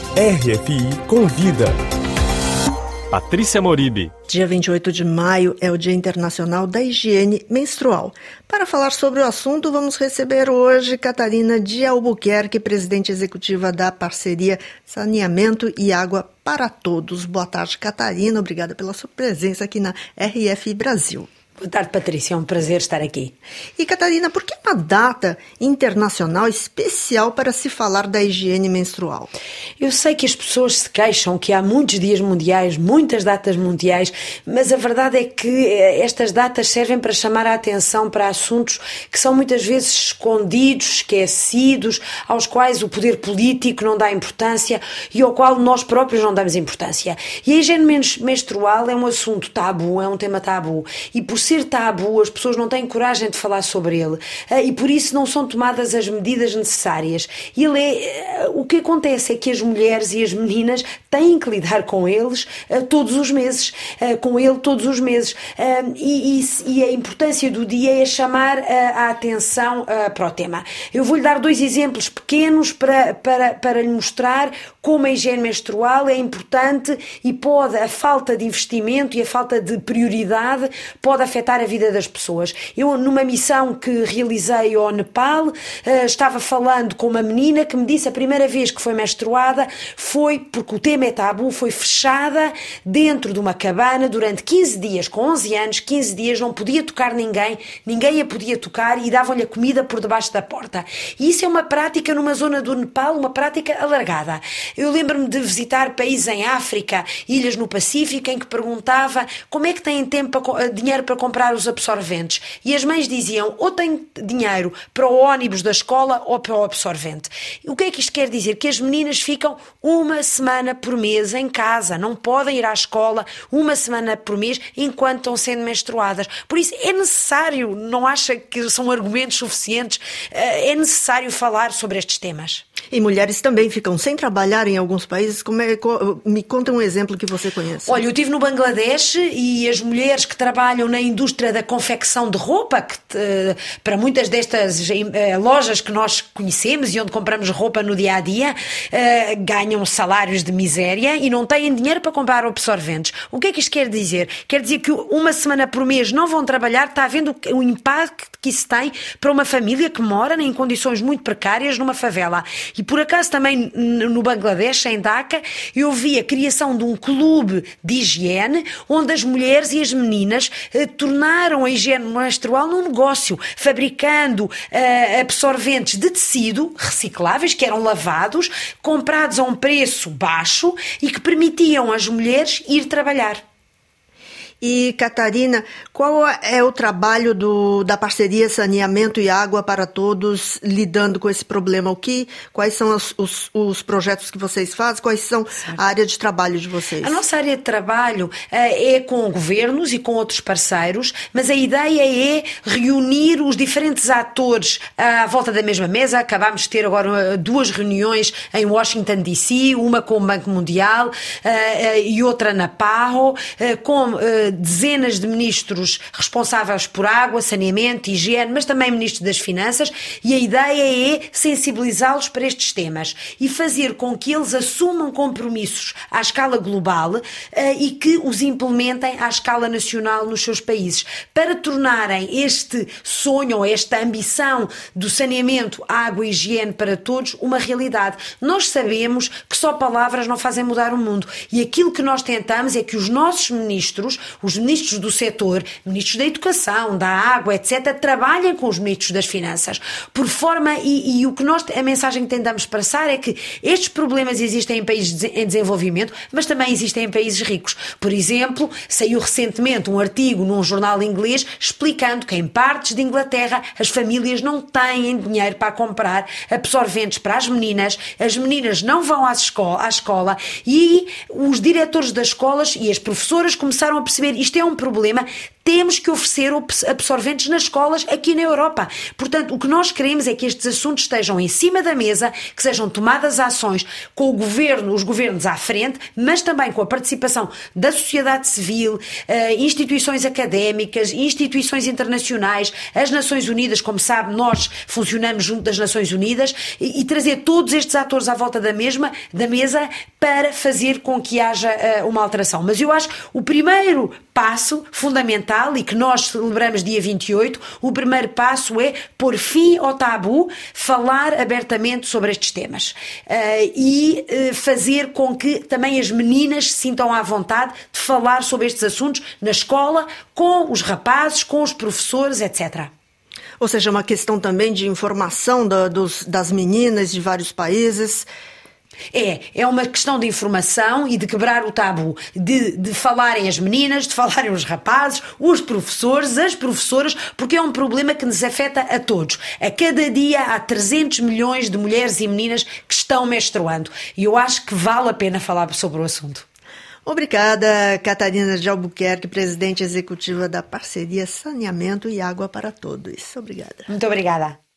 RFI Convida. Patrícia Moribe. Dia 28 de maio é o Dia Internacional da Higiene Menstrual. Para falar sobre o assunto, vamos receber hoje Catarina de Albuquerque, presidente executiva da parceria Saneamento e Água para Todos. Boa tarde, Catarina. Obrigada pela sua presença aqui na RFI Brasil. Boa tarde, Patrícia. É um prazer estar aqui. E, Catarina, por que uma data internacional especial para se falar da higiene menstrual? Eu sei que as pessoas se queixam que há muitos dias mundiais, muitas datas mundiais, mas a verdade é que estas datas servem para chamar a atenção para assuntos que são muitas vezes escondidos, esquecidos, aos quais o poder político não dá importância e ao qual nós próprios não damos importância. E a higiene menstrual é um assunto tabu, é um tema tabu. E por ser tabu, as pessoas não têm coragem de falar sobre ele e por isso não são tomadas as medidas necessárias. O que acontece é que as mulheres e as meninas têm que lidar com eles todos os meses, e a importância do dia é chamar a atenção para o tema. Eu vou-lhe dar dois exemplos pequenos para lhe mostrar como a higiene menstrual é importante e a falta de investimento e a falta de prioridade pode afetar a vida das pessoas. Eu, numa missão que realizei ao Nepal, estava falando com uma menina que me disse a primeira vez que foi menstruada foi porque o tema é tabu, foi fechada dentro de uma cabana durante 15 dias, com 11 anos, 15 dias, não podia tocar ninguém a podia tocar e davam-lhe a comida por debaixo da porta. E isso é uma prática numa zona do Nepal, uma prática alargada. Eu lembro-me de visitar países em África, ilhas no Pacífico, em que perguntava como é que têm dinheiro para comprar os absorventes. E as mães diziam, ou têm dinheiro para o ónibus da escola ou para o absorvente. O que é que isto quer dizer? Que as meninas ficam uma semana por mês em casa, não podem ir à escola uma semana por mês enquanto estão sendo menstruadas. Por isso é necessário, não acha que são argumentos suficientes, é necessário falar sobre estes temas. E mulheres também ficam sem trabalhar em alguns países. Me conta um exemplo que você conhece. Olha, eu estive no Bangladesh e as mulheres que trabalham na indústria da confecção de roupa, para muitas destas lojas que nós conhecemos e onde compramos roupa no dia-a-dia, ganham salários de miséria e não têm dinheiro para comprar absorventes. O que é que isto quer dizer? Quer dizer que uma semana por mês não vão trabalhar, está havendo o impacto que isso tem para uma família que mora em condições muito precárias numa favela. E por acaso também no Bangladesh, em Dhaka, eu vi a criação de um clube de higiene onde as mulheres e as meninas tornaram a higiene menstrual num negócio, fabricando absorventes de tecido recicláveis, que eram lavados, comprados a um preço baixo e que permitiam às mulheres ir trabalhar. E, Catarina, qual é o trabalho da parceria Saneamento e Água para Todos lidando com esse problema? Quais são os projetos que vocês fazem? Quais são a área de trabalho de vocês? A nossa área de trabalho é com governos e com outros parceiros, mas a ideia é reunir os diferentes atores à volta da mesma mesa. Acabámos de ter agora 2 reuniões em Washington, D.C., uma com o Banco Mundial e outra na PAHO, com dezenas de ministros responsáveis por água, saneamento, higiene, mas também ministros das finanças, e a ideia é sensibilizá-los para estes temas e fazer com que eles assumam compromissos à escala global e que os implementem à escala nacional nos seus países, para tornarem este sonho ou esta ambição do saneamento, água e higiene para todos uma realidade. Nós sabemos que só palavras não fazem mudar o mundo, e aquilo que nós tentamos é que os nossos ministros, os ministros do setor, ministros da educação, da água, etc., trabalhem com os ministros das finanças, por forma, e a mensagem que tentamos passar é que estes problemas existem em países em desenvolvimento, mas também existem em países ricos. Por exemplo, saiu recentemente um artigo num jornal inglês explicando que em partes de Inglaterra as famílias não têm dinheiro para comprar absorventes para as meninas não vão à escola e os diretores das escolas e as professoras começaram a perceber isto é um problema, temos que oferecer absorventes nas escolas aqui na Europa. Portanto, o que nós queremos é que estes assuntos estejam em cima da mesa, que sejam tomadas ações com os governos à frente, mas também com a participação da sociedade civil, instituições académicas, instituições internacionais, as Nações Unidas, como sabe, nós funcionamos junto das Nações Unidas, e trazer todos estes atores à volta da mesa para fazer com que haja uma alteração. Mas eu acho que o primeiro passo fundamental, e que nós celebramos dia 28, o primeiro passo é pôr fim ao tabu, falar abertamente sobre estes temas e fazer com que também as meninas se sintam à vontade de falar sobre estes assuntos na escola, com os rapazes, com os professores, etc. Ou seja, uma questão também de informação das meninas de vários países. É uma questão de informação e de quebrar o tabu, de falarem as meninas, de falarem os rapazes, os professores, as professoras, porque é um problema que nos afeta a todos. A cada dia há 300 milhões de mulheres e meninas que estão menstruando, e eu acho que vale a pena falar sobre o assunto. Obrigada, Catarina de Albuquerque, presidente executiva da Parceria Saneamento e Água para Todos. Obrigada. Muito obrigada.